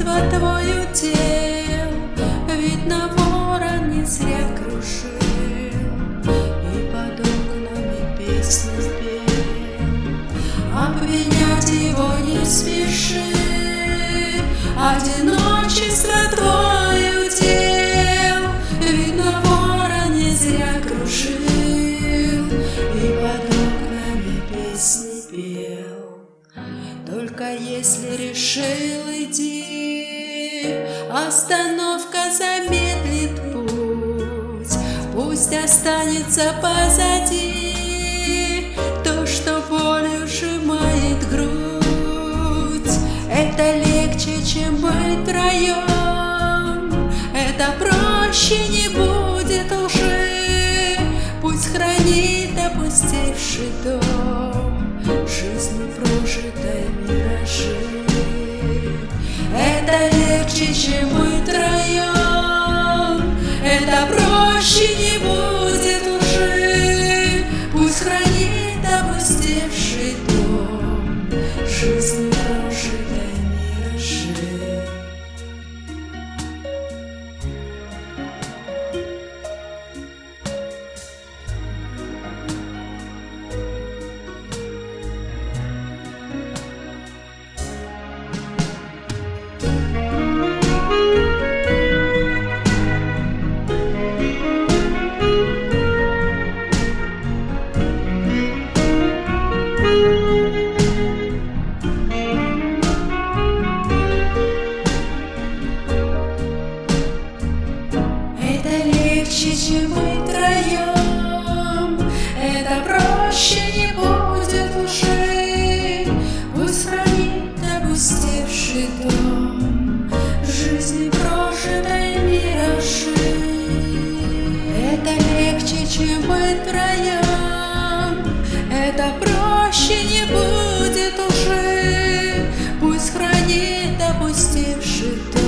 свойства твой удел, видно, ворон не зря кружил и под окнами песни пел. Обвинять его не спеши, одиночество твой удел, видно, ворон не зря кружил и под окнами песни пел. Только если решил идти, остановка замедлит путь. Пусть останется позади то, что болью сжимает грудь. Это легче, чем быть втроем, это проще, не будет лжи. Пусть хранит опустевший дом жизни прожитой миражи. Это легче, чем быть втроем, это проще, не будет лжи. Пусть хранит опустевший дом жизни прожитой миражи. Легче, чем быть втроем, это проще, не будет лжи. Пусть хранит опустевший дом жизни прожитой миражи. Это легче, чем быть втроем, это проще, не будет лжи. Пусть хранит опустевший дом